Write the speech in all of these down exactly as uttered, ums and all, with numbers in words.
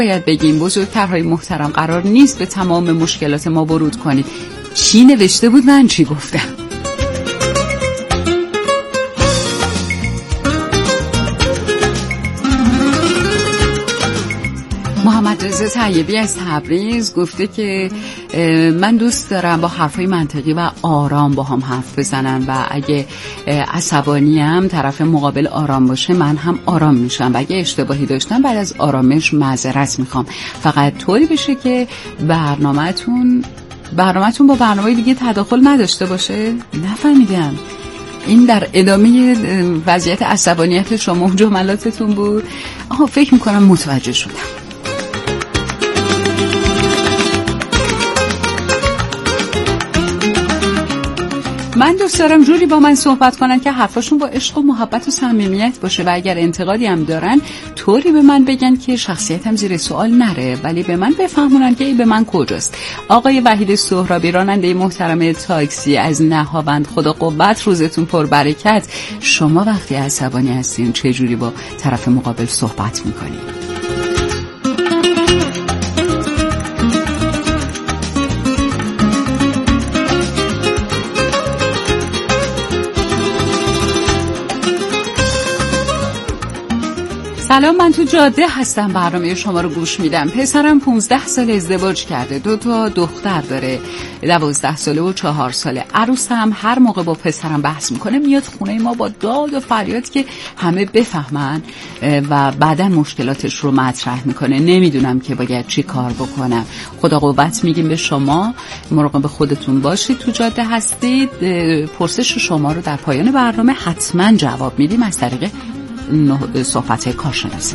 باید بگیم بزرگترهای محترم قرار نیست به تمام مشکلات ما ورود کنید. چی نوشته بود من چی گفتم؟ محمد رضا طیبی از تبریز گفته که من دوست دارم با حرفای منطقی و آرام با هم حرف بزنن و اگه عصبانیم طرف مقابل آرام باشه من هم آرام میشم و اگه اشتباهی داشتم بعد از آرامش معذرت میخوام. فقط طوری بشه که برنامه‌تون برنامه‌تون با برنامه دیگه تداخل نداشته باشه. نفهمیدم این در ادامه وضعیت عصبانیت شما و جملاتتون بود؟ آها فکر میکنم متوجه شدم. من دوست دارم جوری با من صحبت کنن که حرفاشون با عشق و محبت و صمیمیت باشه و اگر انتقادی هم دارن طوری به من بگن که شخصیتم زیر سوال نره، ولی به من بفهمونن که ای به من کجاست. آقای وحید سهرابی راننده محترم تاکسی از نهاوند، خدا قوت، روزتون پر برکت. شما وقتی عصبانی هستین چه جوری با طرف مقابل صحبت میکنین؟ سلام، من تو جاده هستم، برنامه شما رو گوش میدم. پسرم پونزده سال ازدواج کرده، دو تا دختر داره، دوازده ساله و چهار ساله. عروسم هر موقع با پسرم بحث میکنه میاد خونه ما با داد و فریاد که همه بفهمن و بعداً مشکلاتش رو مطرح میکنه. نمیدونم که باید چی کار بکنم. خدا قوت میگیم به شما، مراقب خودتون باشید. تو جاده هستید، پرسش شما رو در پایان برنامه حتما جواب میدیم از طریق صحبت کارشناسه.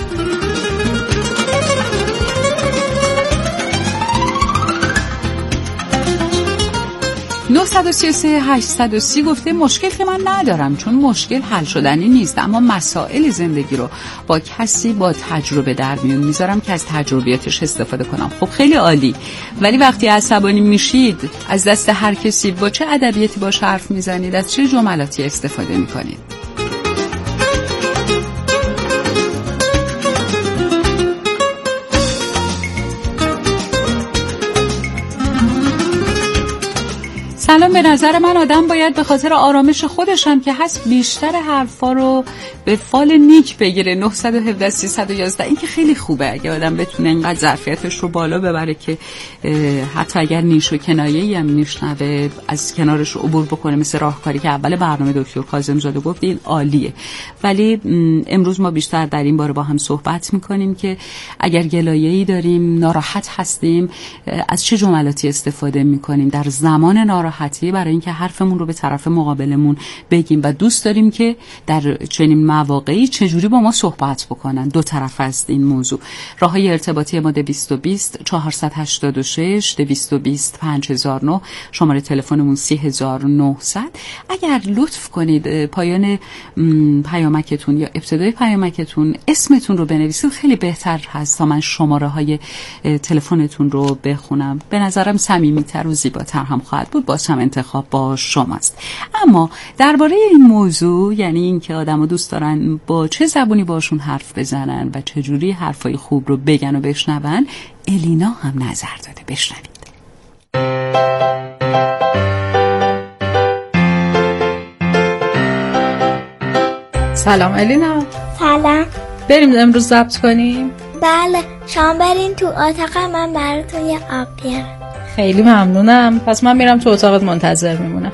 نه سه سه هشت سی گفته مشکل که من ندارم چون مشکل حل شدنی نیست، اما مسائل زندگی رو با کسی با تجربه در میون میذارم که از تجربیاتش استفاده کنم. خب خیلی عالی، ولی وقتی عصبانی میشید از دست هر کسی با چه ادبیاتی باش حرف میزنید؟ از چه جملاتی استفاده میکنید؟ سلام، به نظر من آدم باید به خاطر آرامش خودش هم که هست بیشتر حرفا رو به فال نیک بگیره. نه یک هفت سه یک یک این که خیلی خوبه اگه آدم بتونه اینقدر ظرفیتش رو بالا ببره که حتی اگر نیش و کنایه‌ای هم میشنوه از کنارش عبور بکنه، مثل راهکاری که اول برنامه دکتر کاظم زاده گفت. این عالیه. ولی امروز ما بیشتر در این باره با هم صحبت میکنیم که اگر گلایه‌ای داریم، ناراحت هستیم، از چه جملاتی استفاده میکنیم در زمان ناراحت برای اینکه حرفمون رو به طرف مقابلمون بگیم و دوست داریم که در چنین مواقعی چجوری با ما صحبت بکنن. دو طرف است این موضوع. راههای ارتباطی ما دویست و بیست چهارصد و هشتاد و شش دویست و بیست پنج هزار و نه، شماره تلفنمون سه هزار و نهصد. اگر لطف کنید پایان پیامکتون یا ابتدای پیامکتون اسمتون رو بنویسید خیلی بهتر هست تا من شماره های تلفنتون رو بخونم. به نظرم صمیمیت‌تر و زیباتر هم خواهد بود. با هم انتخاب با شماست. اما درباره این موضوع، یعنی این که آدمو دوست دارن با چه زبونی باشون حرف بزنن و چجوری حرفای خوب رو بگن و بشنون، الینا هم نظر داده. بشنوید. سلام الینا. سلام. بریم امروز ضبط کنیم؟ بله، شما برین تو اتاق، من براتون یه آب بیارم. خیلی ممنونم. پس من میرم تو اتاقت منتظر میمونم.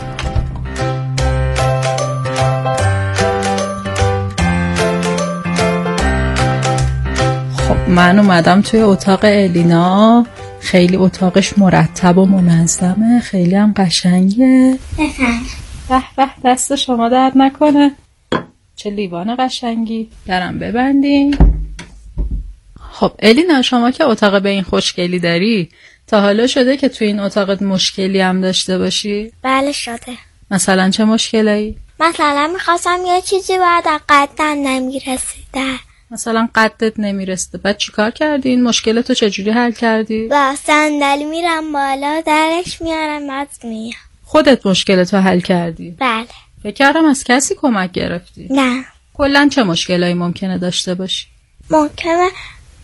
خب من اومدم توی اتاق الینا. خیلی اتاقش مرتب و منظمه، خیلی هم قشنگه. به به، دست شما درد نکنه. چه لیوان قشنگی. درم ببندین. خب الینا، شما که اتاق به این خوشگلی داری، تا حالا شده که توی این اتاقت مشکلی هم داشته باشی؟ بله شده. مثلا چه مشکلی؟ مثلا میخواستم یه چیزی بعد از قدم نمیرسیده. مثلا قدت نمیرسیده، بعد چی کار کردی؟ این مشکلتو چجوری حل کردی؟ با صندلی میرم بالا، درش میارم، بعد میام. خودت مشکلتو حل کردی؟ بله. فکر کردم از کسی کمک گرفتی. نه. کلا چه مشکلایی ممکنه داشته باشی؟ ممکنه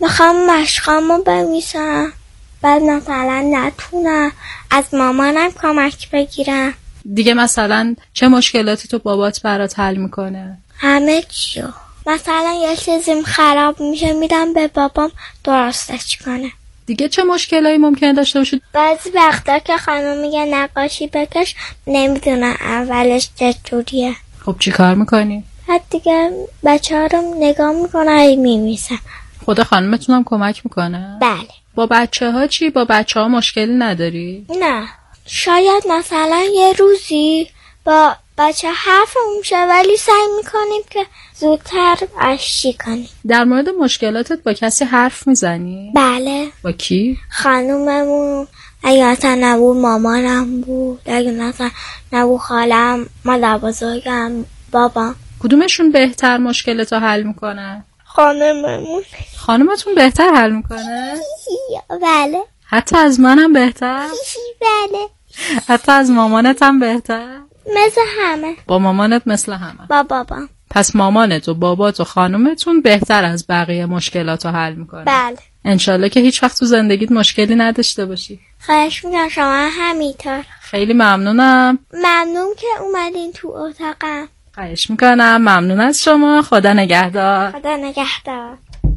میخوام مشقامو بنویسم، بعد مثلا نتونم از مامانم کمک بگیرم. دیگه مثلا چه مشکلاتی تو بابات برات حل میکنه؟ همه چیو. مثلا یه چیزیم خراب میشه میدم به بابام درستش کنه. دیگه چه مشکلایی ممکنه داشته باشید؟ بعضی وقتا که خانم میگه نقاشی بکش نمیدونم اولش چطوریه. خب چی کار میکنی؟ بعد دیگه بچه ها رو نگاه میکنه ای میمیسم. خدا خانمتونم کمک میکنه؟ بله. با بچه ها چی؟ با بچه ها مشکلی نداری؟ نه، شاید مثلا یه روزی با بچه حرف میشه ولی سعی میکنیم که زودتر اشی کنیم. در مورد مشکلاتت با کسی حرف میزنی؟ بله. با کی؟ خانوممون، اگه مثلا نبود مامانم بود، اگه مثلا نبود خالم، مادر بزرگم، بابام. کدومشون بهتر مشکلتو حل میکنه؟ خانممون. خانمتون بهتر حل میکنه؟ بله. حتی از منم بهتر؟ بله. حتی از مامانت هم بهتر؟ مثل همه. با مامانت مثل همه؟ با بابام. پس مامانت و بابات و خانومتون بهتر از بقیه مشکلاتو حل میکنه؟ بله. انشالله که هیچ وقت تو زندگیت مشکلی نداشته باشی. خواهش میکنم، شما همینطور. خیلی ممنونم. ممنون که اومدین تو اتاقم. خواهش میکنم. ممنون از شما. خدا نگهدار. خدا نگهدار.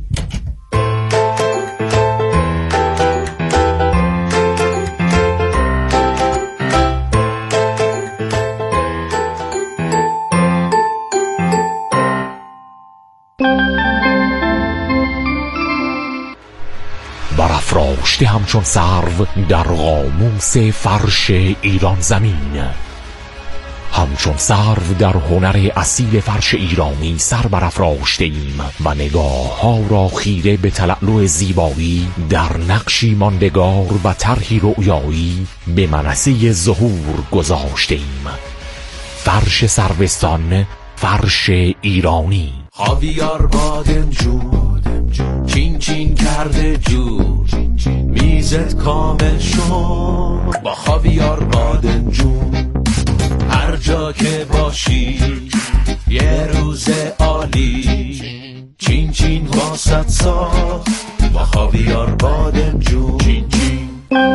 برافراشته همچون سرو در قاموس فرش ایران زمین، همچون سرو در هنر اصیل فرش ایرانی سر برافراشته ایم و نگاه ها را خیره به تلالو زیبایی در نقشی ماندگار و طرحی رؤیایی به منصه ظهور گذاشته ایم. فرش سروستان، فرش ایرانی. خاویار بادمجون چین چین کرده جون، میزت کامل شد با خاویار بادمجون. هر جا که باشی یه روز عالی، چین چین واسط ساخت با خاویار بادمجون. چین چین.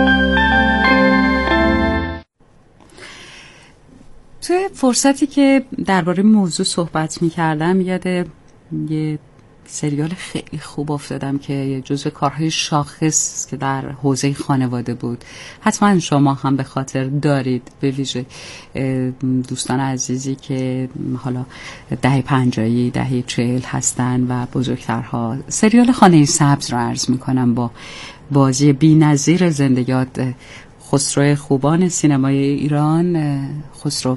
توی فرصتی که درباره موضوع صحبت می‌کردم یاد یه سریال خیلی خوب افتادم که جزو کارهای شاخص که در حوزه خانواده بود. حتما شما هم به خاطر دارید، به ویژه دوستان عزیزی که حالا دهه پنجایی دهه چهل هستن و بزرگترها. سریال خانه سبز رو عرض میکنم با بازی بی‌نظیر زندگیات خسرو خوبان سینمای ایران. خسرو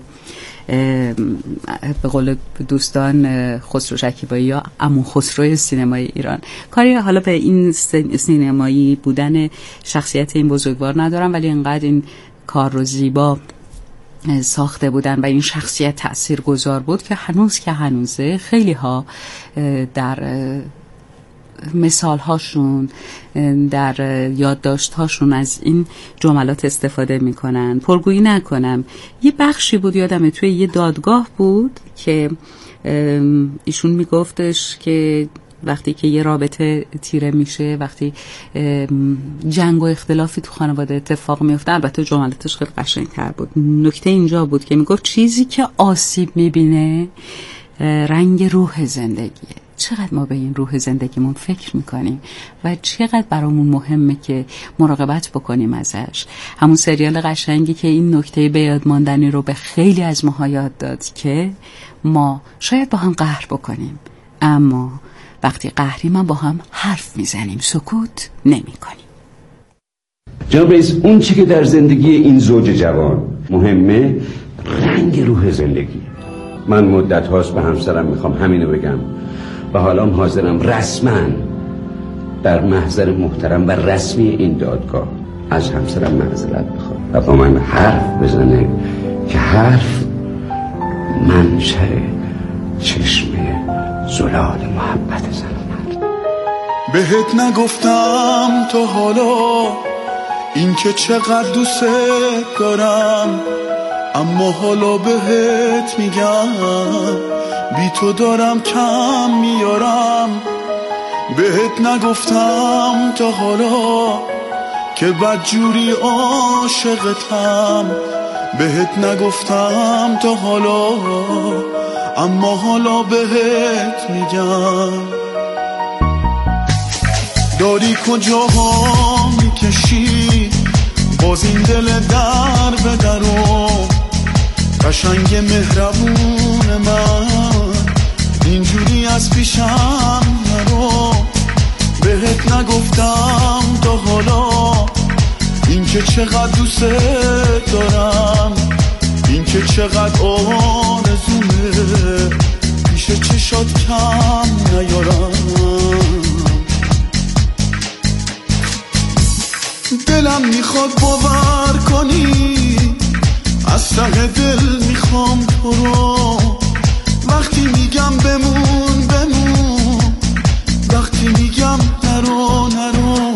به قول دوستان خسرو شکیبایی یا عمو خسرو سینمای ایران. کاری حالا به این سینمایی بودن شخصیت این بزرگوار ندارم، ولی انقدر این کار رو زیبا ساخته بودن و این شخصیت تاثیرگذار بود که هنوز که هنوزه خیلی ها در مثال هاشون، در یادداشت هاشون از این جملات استفاده میکنن. پرگویی نکنم، یه بخشی بود یادمه توی یه دادگاه بود که ایشون میگفتش که وقتی که یه رابطه تیره میشه، وقتی جنگ و اختلافی تو خانواده اتفاق میفته، البته جملاتش خیلی قشنگ‌تر بود. نکته اینجا بود که میگفت چیزی که آسیب میبینه رنگ روح زندگیه. چقدر ما به این روح زندگیمون فکر میکنیم و چقدر برامون مهمه که مراقبت بکنیم ازش. همون سریال قشنگی که این نکته به یاد ماندنی رو به خیلی از ماها یاد داد که ما شاید با هم قهر بکنیم، اما وقتی قهریم هم با هم حرف میزنیم، سکوت نمی کنیم. جناب رئیس، اون چی که در زندگی این زوج جوان مهمه رنگ روح زندگی. من مدت هاست به همسرم میخوام همینو بگم و حالا حاضرم رسما در محضر محترم و رسمی این دادگاه از همسرم معذرت بخوام و با من حرف بزنه که حرف منشأ چشمه زلال محبت زن من. بهت نگفتم تا حالا این که چقدر دوست دارم، اما حالا بهت میگم بی تو دارم کم میارم. بهت نگفتم تا حالا که بدجوری عاشقتم، بهت نگفتم تا حالا اما حالا بهت میگم. داری کجاها میکشی باز این دل در به درو، قشنگ مهربون من اینجوری از پیشم نرو. بهت نگفتم تا حالا این که چقدر دوست دارم، این که چقدر آرزومه پیش چشات کم نیارم. دلم میخواد باور کنی از ته دل میخوام تو رو، وقتی میگم بمون بمون، وقتی میگم نرو نرو.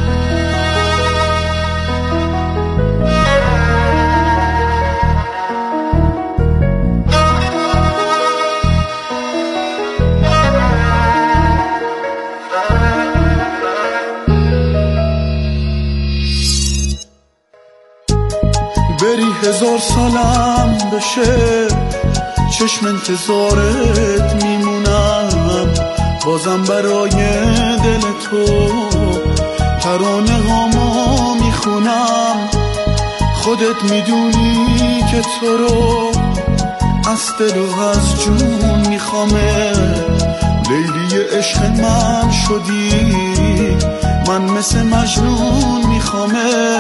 بری هزار سالم بشه چشم انتظارت میمونم، بازم برای دل تو ترانه هامو میخونم. خودت میدونی که تو رو از دل و از جون میخوامه، لیلی عشق من شدی من مثل مجنون میخوامه.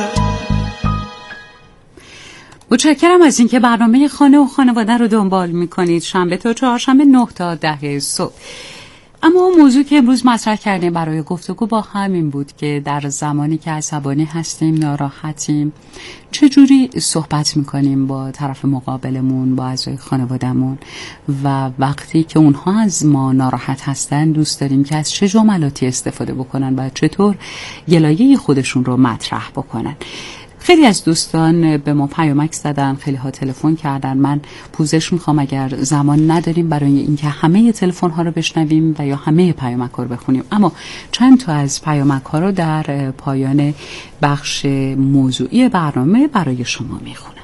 متشکرم از اینکه برنامه خانه و خانواده رو دنبال میکنید شنبه تا چهارشنبه نه تا ده صبح. اما موضوع که امروز مطرح کردیم برای گفتگو با همین بود که در زمانی که عصبانی هستیم، ناراحتیم، چجوری صحبت میکنیم با طرف مقابلمون، با اعضای خانوادهمون، و وقتی که اونها از ما ناراحت هستن دوست داریم که از چه جملاتی استفاده بکنن و چطور گلایه خودشون رو مطرح بکنن. خیلی از دوستان به ما پیامک زدن، خیلی ها تلفن کردن. من پوزش میخوام اگر زمان نداریم برای اینکه همه تلفن ها رو بشنویم و یا همه پیامک ها رو بخونیم، اما چند تا از پیامک ها رو در پایان بخش موضوعی برنامه برای شما میخونم.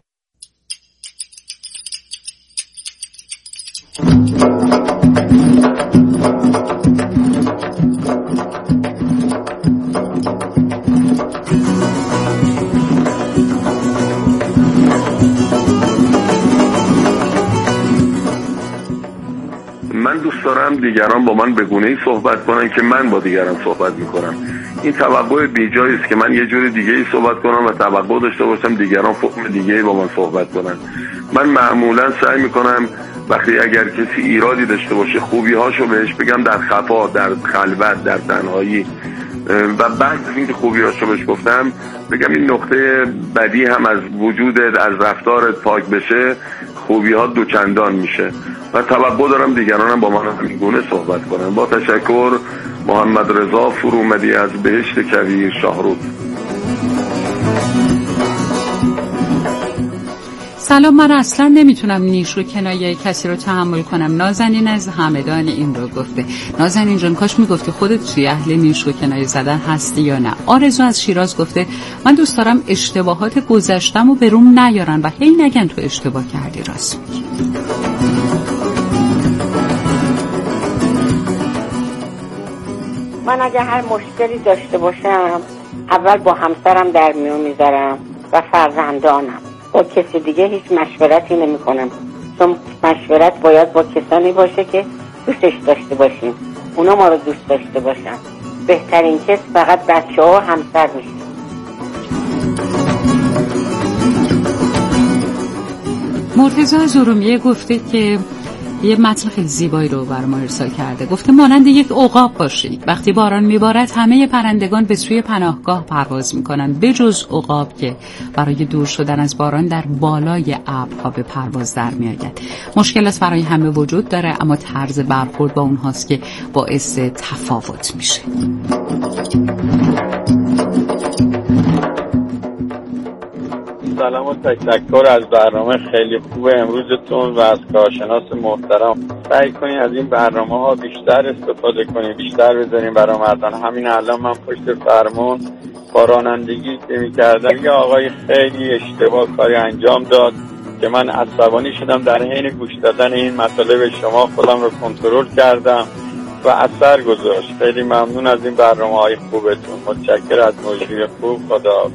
من دوست دارم دیگران با من به گونه‌ای صحبت کنن که من با دیگران صحبت میکنم. این توقع بیجایی است که من یه جور دیگه‌ای صحبت کنم و توقع داشته باشم دیگران فرم دیگه‌ای با من صحبت کنن. من معمولا سعی میکنم وقتی اگر کسی ایرادی داشته باشه خوبی‌هاشو بهش بگم در خفا، در خلوت، در تنهایی، و بعد از اینکه خوبی‌هاشو بهش گفتم بگم این نقطه بدی هم از وجودت، از رفتارت پاک بشه، خوبی‌ها دوچندان میشه. و توقع دارم دیگرانم با من همین گونه صحبت کنن. با تشکر، محمد رضا فرومدی از بهشت کویر، شاهرود. سلام، من اصلا نمیتونم نیش و کنایه کسی رو تحمل کنم. نازنین از همدان این رو گفته. نازنین جان کاش میگفتی خودت توی اهل نیش و کنایه زدن هستی یا نه. آرزو از شیراز گفته من دوست دارم اشتباهات گذشتم و به روم نیارن و هی نگن تو اشتباه کردی، راست میگی. من اگه هر مشکلی داشته باشم اول با همسرم در میون میذارم و فرزندانم. با کسی دیگه هیچ مشورتی نمی کنم، چون مشورت باید با کسانی باشه که دوستش داشته باشیم، اونا ما رو دوست داشته باشن. بهترین کس فقط بچه ها و همسر میشه. مرتضی از ارومیه گفته که یه متن خیلی زیبایی رو برای ما ارسال کرده. گفته مانند یک عقاب باشید، وقتی باران میبارد همه پرندگان به سوی پناهگاه پرواز میکنن بجز عقاب که برای دور شدن از باران در بالای ابرها به پرواز در میآید. مشکلات برای همه وجود داره، اما طرز برخورد با اونهاست که باعث تفاوت میشه. سلام و تک تک‌تار از برنامه خیلی خوبه امروزتون و از کارشناس محترم. سعی کنین از این برنامه ها بیشتر استفاده کنین، بیشتر بذارین برای مردان. همین الان من پشت فرمون با رانندگی که می‌کردم یه آقای خیلی اشتباه کاری انجام داد که من عصبانی شدم. در حین گوش دادن این مطالب شما خودم رو کنترل کردم و اثر گذاشت. خیلی ممنون از این برنامه‌های خوبتون. متشکرم از موضوع خوب. خدا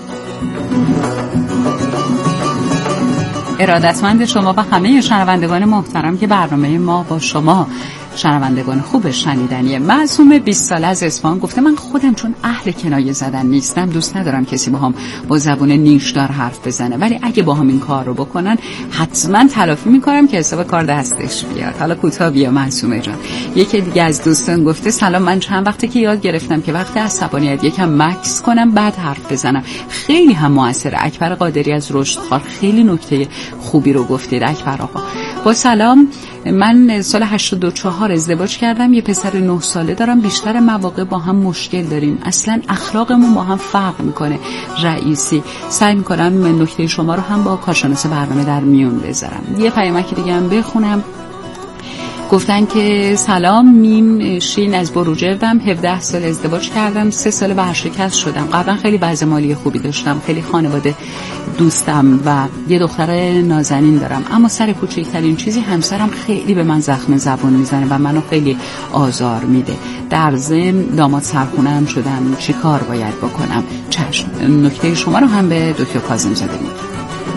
ارادتمند شما و همه شنوندگان محترم که برنامه ما با شما شنوندگان خوب شنیدنیه. معصومه بیست ساله از اصفهان گفته من خودم چون اهل کنایه زدن نیستم دوست ندارم کسی با هم با زبون نیشدار حرف بزنه، ولی اگه با هم این کار رو بکنن حتما تلافی میکنم که حساب کار دستش بیاد. حالا کوتاه بیا معصومه جان. یکی دیگه از دوستان گفته سلام، من چند وقته که یاد گرفتم که وقتی عصبانیت یکم مکس کنم بعد حرف بزنم. خیلی هم موثره. اکبر قادری از رشدخوار خیلی نکته خوبی رو گفتید اکبر آقا. با سلام، من سال هشتاد و چهار ازدواج کردم، یه پسر نه ساله دارم. بیشتر مواقع با هم مشکل داریم، اصلا اخلاقمون با هم فرق میکنه. رئیسی سعی میکنم نکته شما رو هم با کارشناس برنامه در میون بذارم. یه پیامک دیگه هم بخونم. گفتن که سلام، میم شین از بروجردم، هفده سال ازدواج کردم، سه سال ورشکست شدم. قبلا خیلی وضع مالی خوبی داشتم، خیلی خانواده دوستم و یه دختر نازنین دارم، اما سر کوچکترین چیزی همسرم خیلی به من زخم زبون میزنه و منو خیلی آزار میده. در ضمن داماد سرخونه هم شدم، چی کار باید بکنم؟ چشم. نکته شما رو هم به دکتر کاظم زاده میگم.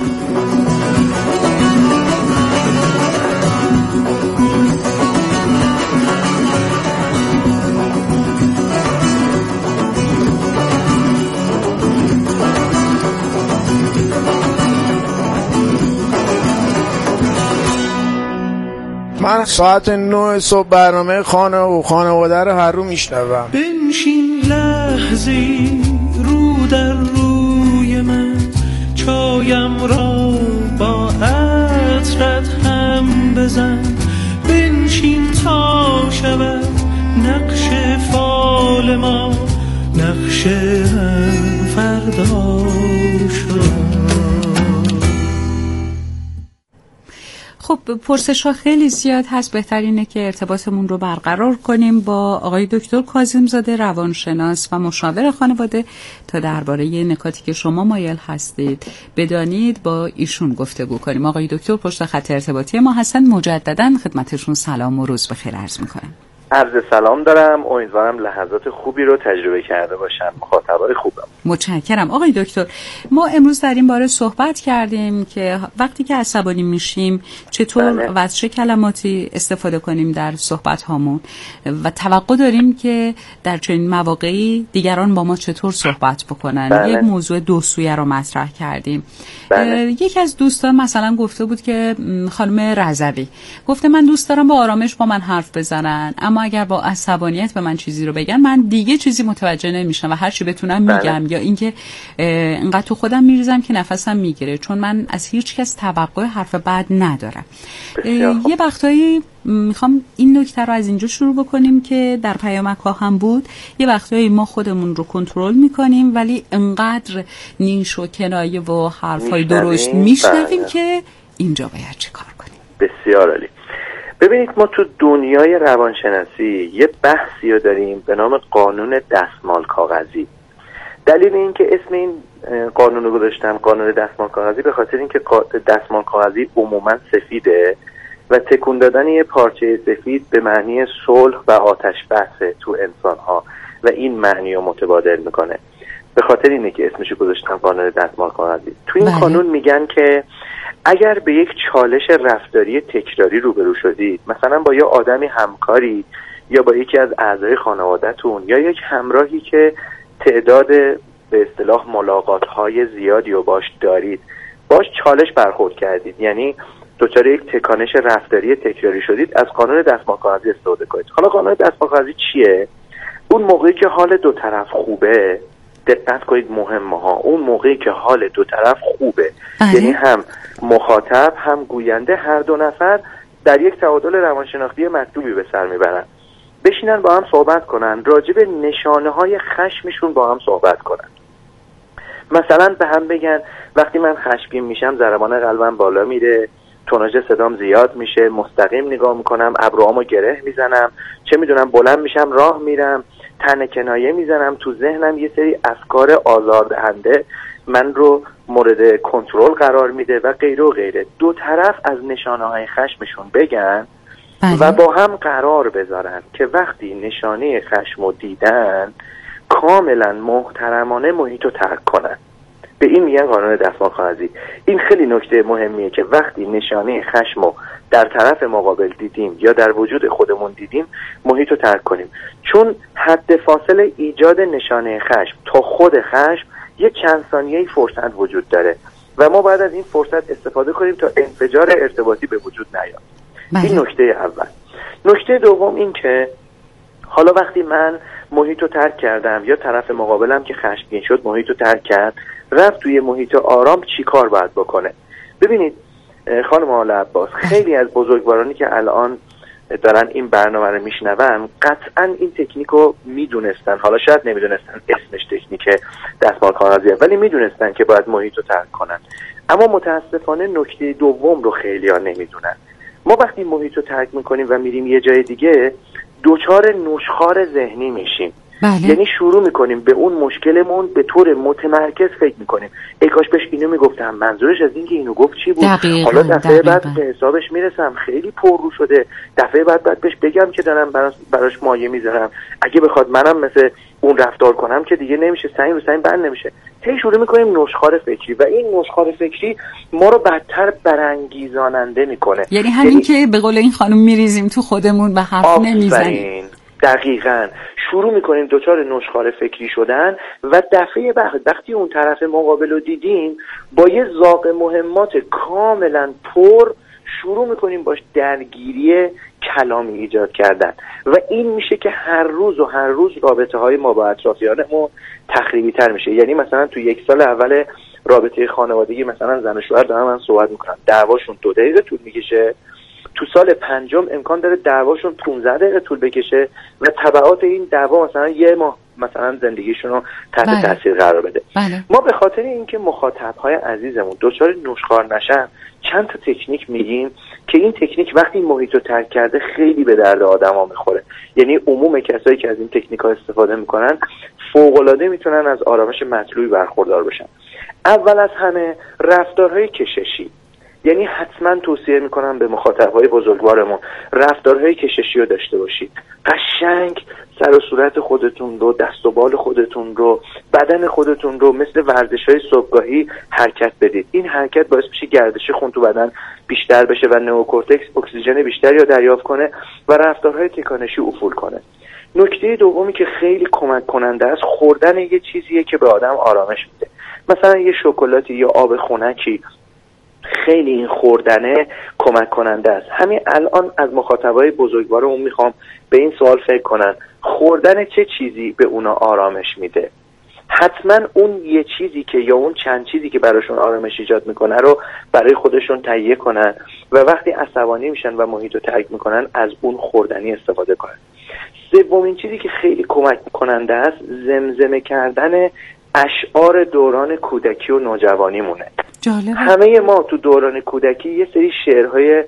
من ساعت نه صبح برنامه خانه و خانواده رو هر رو میشنوم. بنشین لحظی رو در روی من، چایم را با عطرت هم بزن. بنشین تا شود نقش فال ما، نقش هم فردا شد. خب پرسش ها خیلی زیاد هست، بهترینه که ارتباطمون رو برقرار کنیم با آقای دکتر کاظم زاده، روانشناس و مشاور خانواده، تا درباره نکاتی که شما مایل هستید بدانید با ایشون گفتگو کنیم. آقای دکتر پشت خط ارتباطی ما هستن، مجددا خدمتشون سلام و روز بخیر عرض میکنم. عرض سلام دارم، امیدوارم لحظات خوبی رو تجربه کرده باشم، مخاطبای خوبم. متشکرم. آقای دکتر، ما امروز در این باره صحبت کردیم که وقتی که عصبانی میشیم چطور بله. و از چه کلماتی استفاده کنیم در صحبت هامون و توقع داریم که در چنین مواقعی دیگران با ما چطور صحبت بکنن. بله. یک موضوع دو سویه رو مطرح کردیم. بله. یکی از دوستان مثلا گفته بود که خانم رضوی گفته من دوست دارم با آرامش با من حرف بزنن، اما اگر با عصبانیت به من چیزی رو بگن من دیگه چیزی متوجه نمیشم و هر چی بتونم میگم. بله. یا اینکه انقدر تو خودم میریزم که نفسم میگیره، چون من از هیچ کس توقع حرف بد ندارم. یه وقتایی میخوام این نکته رو از اینجا شروع بکنیم که در پیامک ها هم بود، یه وقتایی ما خودمون رو کنترل میکنیم ولی انقدر نیش و کنایه و حرفای درشت میشنویم که اینجا باید چه کار کنیم. بسیار عالی. ببینید ما تو دنیای روانشناسی یه بحثی رو داریم به نام قانون دستمال کاغذی. دلیل این که اسم این قانون رو گذاشتم قانون دستمال کاغذی به خاطر اینکه دستمال کاغذی عموما سفیده و تکون دادن یه پارچه سفید به معنی صلح و آتش بحثه تو انسان‌ها و این معنی رو متبادل میکنه. به خاطر اینه که اسمشو گذاشتم قانون دستمال کاغذی. تو این قانون میگن که اگر به یک چالش رفتاری تکراری روبرو شدید، مثلا با یه آدمی همکاری یا با یکی از اعضای خانواده‌تون یا یک همراهی که تعداد به اصطلاح ملاقات‌های زیادی رو باش دارید، باش چالش برخورد کردید، یعنی دچار یک تکانش رفتاری تکراری شدید، از قانون دستمال کاغذی استفاده کنید. حالا قانون دستمال کاغذی چیه؟ اون موقعی که حال دو طرف خوبه، دقت کنید مهمه ها، اون موقعی که حال دو طرف خوبه، یعنی هم مخاطب هم گوینده هر دو نفر در یک تعادل روانشناختی مطلوبی به سر میبرن، بشینن با هم صحبت کنن، راجع به نشانه های خشمشون با هم صحبت کنن. مثلا به هم بگن وقتی من خشمگین میشم ضربان قلبم بالا میره، توناژ صدام زیاد میشه، مستقیم نگاه میکنم، ابروامو گره میزنم، چه میدونم بلند میشم راه میرم، تنه کنایه میزنم، تو ذهنم یه سری افکار آزاردهنده من رو مورد کنترل قرار میده و غیره و غیره. دو طرف از نشانه های خشمشون بگن بله. و با هم قرار بذارن که وقتی نشانه خشم رو دیدن کاملا محترمانه محیط رو ترک کنن. به این میگن قانون دستمال کاغذی. این خیلی نکته مهمیه که وقتی نشانه خشم رو در طرف مقابل دیدیم یا در وجود خودمون دیدیم محیط رو ترک کنیم، چون حد فاصله ایجاد نشانه خشم تا خود خشم یه چند ثانیه‌ای فرصت وجود داره و ما باید از این فرصت استفاده کنیم تا انفجار ارتباطی به وجود نیاد. این نکته اول. نکته دوم این که حالا وقتی من محیط رو ترک کردم یا طرف مقابلم که خشمگین شد محیط رو ترک کرد، رفت توی محیط آرام چی کار باید بکنه؟ ببینید خانم آل عباس، خیلی از بزرگوارانی که الان دارن این برنامه رو میشنون قطعا این تکنیک رو میدونستن، حالا شاید نمیدونستن اسمش تکنیک دستمال کاغذیه، ولی میدونستن که باید محیط رو ترک کنن. اما متاسفانه نکته دوم رو خیلی ها نمیدونن. ما وقتی محیط رو ترک میکنیم و میریم یه جای دیگه دوچار نشخوار ذهنی میشیم. بله. یعنی شروع میکنیم به اون مشکلمون به طور متمرکز فکر میکنیم، ای کاش بهش اینو میگفتم، منظورش از این که اینو گفت چی بود، دقیقا. حالا دفعه دقیقا. بعد به حسابش میرسم خیلی پررو شده، دفعه بعد بعد بهش بگم که دارم براش, براش مایه میذارم، اگه بخواد منم مثل اون رفتار کنم که دیگه نمیشه، سنگ رو سنگ بند نمیشه. هی شروع میکنیم نشخوار فکری و این نشخوار فکری ما رو بدتر برانگیزاننده میکنه. یعنی همین یعنی... که به قول این خانم میریزیم تو خودمون و حرف نمیزنیم. دقیقاً شروع میکنیم دوچار نشخوار فکری شدن و دفعه بعد وقتی اون طرف مقابل رو دیدیم با یه زاغ مهمات کاملا پر شروع میکنیم باش درگیری کلامی ایجاد کردن و این میشه که هر روز و هر روز رابطه های ما با اطرافیانمون تخریبی تر میشه. یعنی مثلا تو یک سال اول رابطه خانوادگی مثلا زن و شوهر دارن من صحبت میکنن، دعواشون دو دقیقه طول میکشه، تو سال پنجم امکان داره دعواشون پانزده دقیقه طول بکشه و تبعات این دعوا مثلا یه ماه مثلا زندگیشون رو تحت بله. تاثیر قرار بده. بله. ما به خاطر اینکه مخاطبهای عزیزمون دچار نشخوار نشن چند تا تکنیک میگیم که این تکنیک وقتی محیط رو ترک کرده خیلی به درد آدما میخوره. یعنی عموم کسایی که از این تکنیک ها استفاده میکنن فوق‌العاده میتونن از آرامش مطلوبی برخوردار بشن. اول از همه رفتارهای کششی، یعنی حتما توصیه میکنم به مخاطبهای بزرگوارمون رفتارهای کششی رو داشته باشید. قشنگ سر و صورت خودتون رو، دست و بال خودتون رو، بدن خودتون رو مثل ورزش‌های صبحگاهی حرکت بدید. این حرکت باعث میشه گردش خون تو بدن بیشتر بشه و نئوکورتکس اکسیژن بیشتری رو دریافت کنه و رفتارهای تکانشی افول کنه. نکته دومی که خیلی کمک کننده است خوردن یه چیزیه که به آدم آرامش میده. مثلا یه شکلاتی یا آب خنکی، خیلی این خوردنه کمک کننده است. همین الان از مخاطبای بزرگوارمون میخوام به این سوال فکر کنن، خوردن چه چیزی به اونا آرامش میده؟ حتما اون یه چیزی که یا اون چند چیزی که براشون آرامش ایجاد میکنه رو برای خودشون تهیه کنن و وقتی عصبانی میشن و محیط رو ترک میکنن از اون خوردنی استفاده کنن. سومین چیزی که خیلی کمک کننده است زمزمه کردن اشعار دوران کودکی و نوجوانیمونه. جالبه. همه ما تو دوران کودکی یه سری شعرهای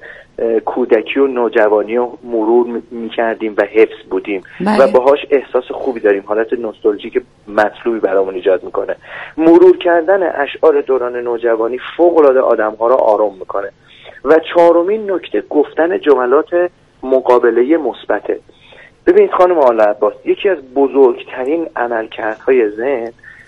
کودکی و نوجوانی رو مرور میکردیم و حفظ بودیم بله. و باهاش احساس خوبی داریم، حالت نوستالژیک مطلوبی برامون ایجاد میکنه. مرور کردن اشعار دوران نوجوانی فوق‌العاده آدم‌ها رو آروم میکنه. و چهارمین نکته گفتن جملات مقابله مثبته. ببینید خانم آل عباس، یکی از بزرگترین عملکردهای ذهن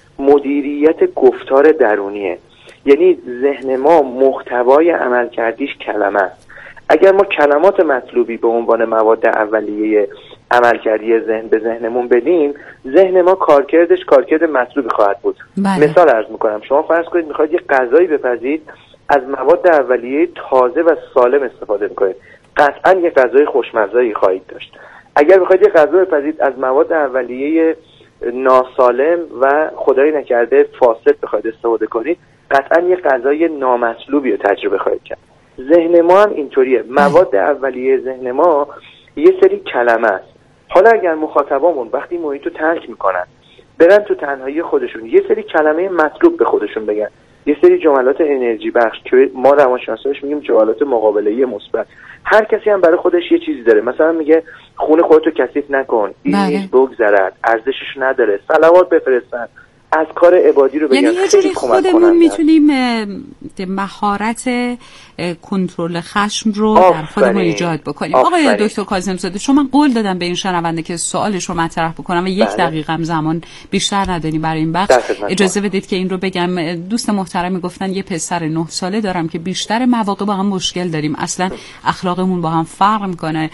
مدیریت گفتار درونیه. یعنی ذهن ما محتوای عملکردیش کلمه است. اگر ما کلمات مطلوبی به عنوان مواد اولیه عملکردی ذهن به ذهنمون بدیم، ذهن ما کارکردش کارکرد مطلوبی خواهد بود. بله. مثال عرض میکنم، شما فرض کنید میخواید یه غذایی بپزید، از مواد اولیه تازه و سالم استفاده میکنید، قطعا یه غذای خوشمزه‌ای خواهید داشت. اگر بخواید یه غذا بپزید از مواد اولیه ناسالم و خدای نکرده فاسد بخواید استفاده کنید، قطعا یه غذای نامطلوبی رو تجربه خواهید کرد. ذهن ما هم اینطوریه. مواد اولیه ذهن ما یه سری کلمه است. حالا اگر مخاطبامون وقتی محیط رو ترک میکنن برن تو تنهایی خودشون یه سری کلمه مطلوب به خودشون بگن، یه سری جملات انرژی بخش که ما روانشناسیش میگیم جملات مقابله‌ای مثبت. هر کسی هم برای خودش یه چیزی داره، مثلا میگه خونه خودتو کثیف نکن، این نیز بگذرد، ارزشش نداره، صلوات بفرستن، از کار عبادی رو بگن. یعنی یه جوری خودمون میتونیم مهارت کنترل خشم رو در خودمون ایجاد بکنیم. آقای دکتر کاظم‌زاده، شما من قول دادم به این شنونده که سوالش رو مطرح بکنم و یک دقیقه هم زمان بیشتر نداریم برای این بخش. اجازه بدید که این رو بگم. دوست محترمی گفتن یه پسر نه ساله دارم که بیشتر مواقع با هم مشکل داریم، اصلا اخلاقمون با هم فرق میکنه.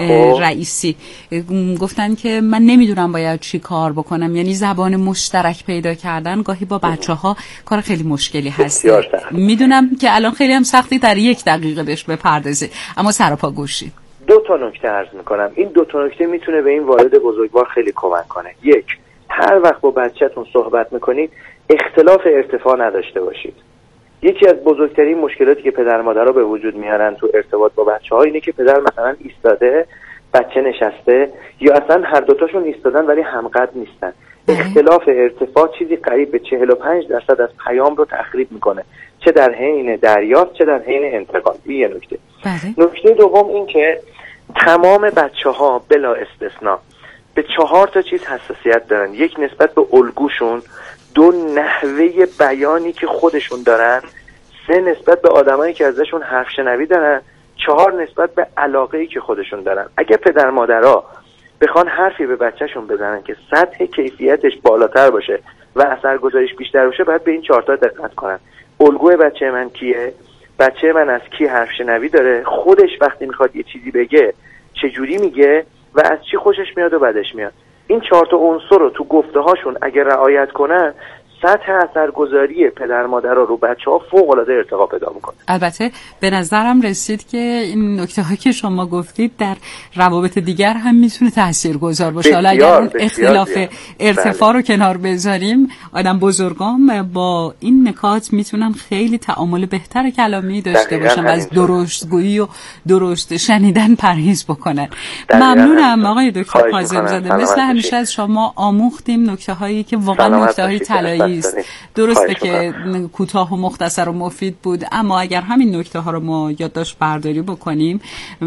رئیسی گفتن که من نمیدونم باید چی کار بکنم، یعنی زبان مشترک پیدا کردن گاهی با بچه‌ها کار خیلی مشکلی هست. میدونم که الان خیلی هم سختی در یک دقیقه بهش بپردازید، اما سراپا گوشید. دو تا نکته عرض میکنم. این دو تا نکته میتونه به این والد بزرگوار خیلی کمک کنه. یک، هر وقت با بچه‌تون صحبت میکنید اختلاف ارتفاع نداشته باشید. یکی از بزرگترین مشکلاتی که پدر مادرها به وجود میارن تو ارتباط با بچه‌ها اینه که پدر مثلا ایستاده، بچه نشسته، یا اصلا هر دوتاشون ایستادن ولی همقد نیستن. اختلاف ارتفاع چیزی قریب به چهل و پنج درصد از پیام رو تخریب میکنه، چه در حین دریافت چه در حین انتقال. این یه نکته. نکته دوم این که تمام بچه‌ها بلا استثناء به چهار تا چیز حساسیت دارن. یک، نسبت به الگوشون، دو، نحوه بیانی که خودشون دارن، سه، نسبت به آدمایی که ازشون حرف شنوی دارن، چهار، نسبت به علاقه‌ای که خودشون دارن. اگه پدر مادرها بخوان حرفی به بچه‌شون بزنن که سطح کیفیتش بالاتر باشه و اثرگذاریش بیشتر باشه، باید به این چهار تا دقت کنن. الگوی بچه من کیه؟ بچه من از کی حرف شنوی داره؟ خودش وقتی میخواد یه چیزی بگه چجوری میگه و از چی خوشش میاد و بدش میاد. این چهار تا عنصر رو تو گفته هاشون اگر رعایت کنن، سطح اثرگذاری پدر مادرها رو بچه‌ها فوق‌العاده ارتقا پیدا می‌کنه. البته به نظرم رسید که این نکته‌هایی که شما گفتید در روابط دیگر هم میتونه تاثیرگذار باشه. حالا اگر اختلاف بسیار. ارتفاع بله. رو کنار بذاریم، آدم بزرگان با این نکات میتونن خیلی تعامل بهتر کلامی داشته باشن و از درستگویی و درست شنیدن پرهیز بکنن. ممنونم آقای دکتر کاظم‌زاده. مثل همیشه از شما آموختیم نکته‌هایی که واقعا نکته‌های طلایی است. درسته که کوتاه و مختصر و مفید بود، اما اگر همین نکته ها رو ما یادداشت برداری بکنیم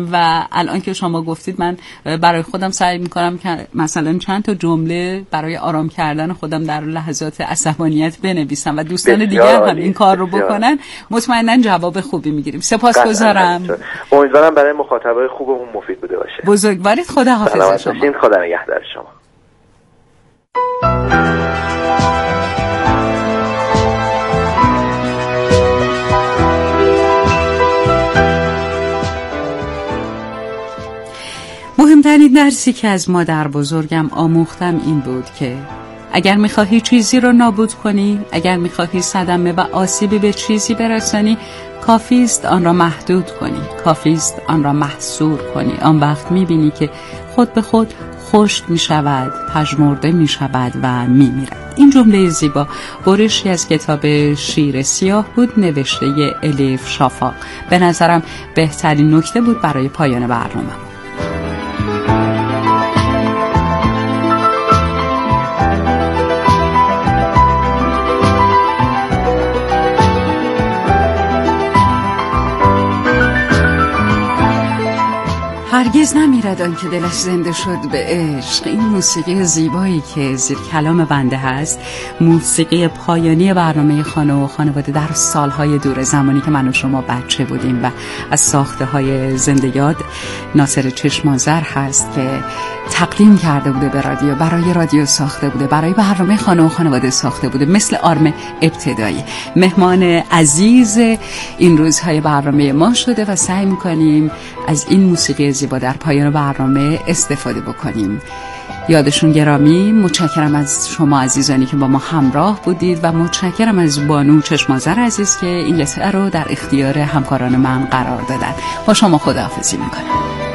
و الان که شما گفتید، من برای خودم سعی میکنم که مثلا چند تا جمله برای آرام کردن خودم در لحظات عصبانیت بنویسم و دوستان دیگر هم این کار رو بکنن، مطمئنا جواب خوبی میگیریم. سپاسگزارم. امیدوارم برای مخاطبای خوبمون مفید بوده باشه. بزرگوارید. خدا حافظ شما. خدا نگهدار شما. مهمترین درسی که از مادر بزرگم آموختم این بود که اگر میخواهی چیزی رو نابود کنی، اگر میخواهی صدمه و آسیبی به چیزی برسانی، کافیست آن را محدود کنی، کافیست آن را محصور کنی. آن وقت میبینی که خود به خود خشک میشود، پژمرده میشود و میمیرد. این جمله زیبا برشی از کتاب شیر سیاه بود، نوشته الیف شافاق. به نظرم بهترین نکته بود برای پایان برنامه. هرگز نمیرد آن که دلش زنده شد به عشق. این موسیقی زیبایی که زیر کلام بنده هست، موسیقی پایانی برنامه خانه و خانواده در سالهای دور زمانی که من و شما بچه بودیم و از ساخته های زنده یاد ناصر چشمانزر هست که تقدیم کرده بوده به رادیو، برای رادیو ساخته بوده، برای برنامه خانه و خانواده ساخته بوده، مثل آرم ابتدایی. مهمان عزیز این روزهای برنامه ما شده و سعی میکنیم از این موسیقی زیبا در پایان برنامه استفاده بکنیم. یادشون گرامی. متشکرم از شما عزیزانی که با ما همراه بودید و متشکرم از بانو چشمانزر عزیز که این قطعه رو در اختیار همکاران من قرار دادن. با شما خداحافظی میکنم.